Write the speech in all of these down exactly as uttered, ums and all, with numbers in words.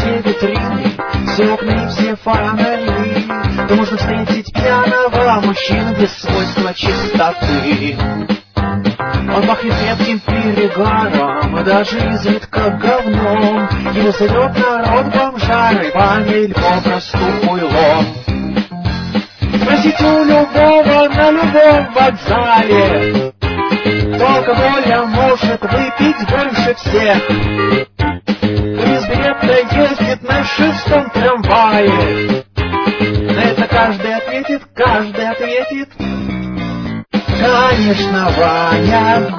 все витрины, все окна и все фонари, то можно встретить пьяного мужчину без свойства чистоты. Он пахнет крепким перегаром, и даже изредка говном. Его зовет народ бомжарой, Ваня или попросту хуйло. Спросите у любого на любом вокзале, кто алкоголя может выпить больше всех, кто безбилетно ездит на шестом трамвае. На это каждый ответит, каждый ответит: конечно, Ваня,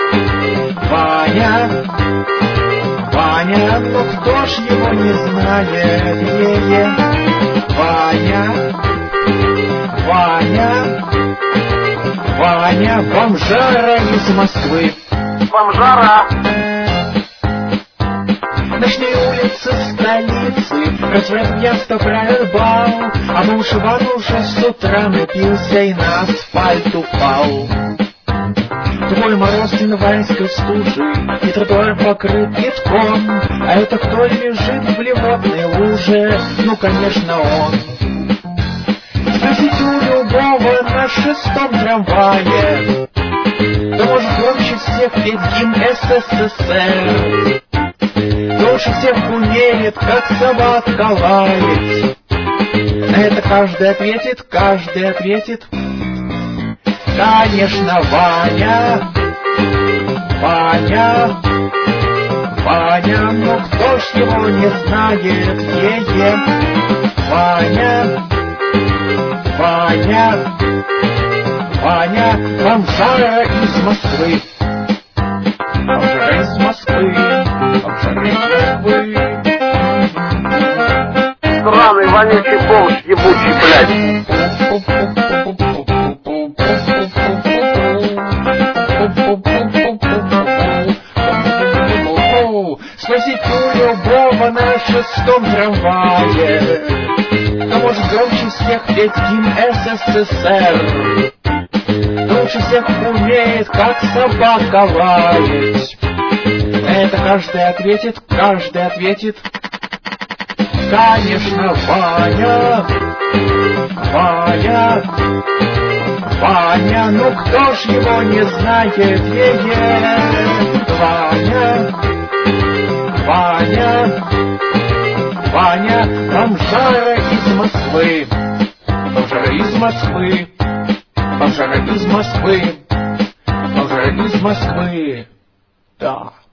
Ваня, Ваня, но кто ж его не знает, е-е. Ваня, Ваня, Ваня, бомжара из Москвы. Бомжара! Ночные улицы столицы разврат часто правит бал, а муж Иван уже с утра напился и на асфальт упал. Твой мороз январской стужи, и тротуар покрыт петком, а это кто лежит в блевотной луже? Ну, конечно, он. Спросите у любого на шестом трамвае, кто может громче всех петь гимн СССР, кто лучше всех умеет, как собака лаять. На это каждый ответит, каждый ответит: конечно, Ваня, Ваня, Ваня, но кто ж его не знает, е-е. Ваня, Ваня, Ваня, бомжара из Москвы. Бомжара из Москвы, бомжара из Москвы. Сраный вонючий бомж, ебучий, блядь. Спросите у любого на шестом трамвае, кто может громче всех петь гимн СССР, кто лучше всех умеет, как собака лаять. На это каждый ответит, каждый ответит: конечно, Ваня, Ваня, Ваня, ну кто ж его не знает, е-е. Ваня, Ваня, Ваня, бомжара из Москвы. Бомжара из Москвы, бомжара из Москвы, бомжара из Москвы. Да.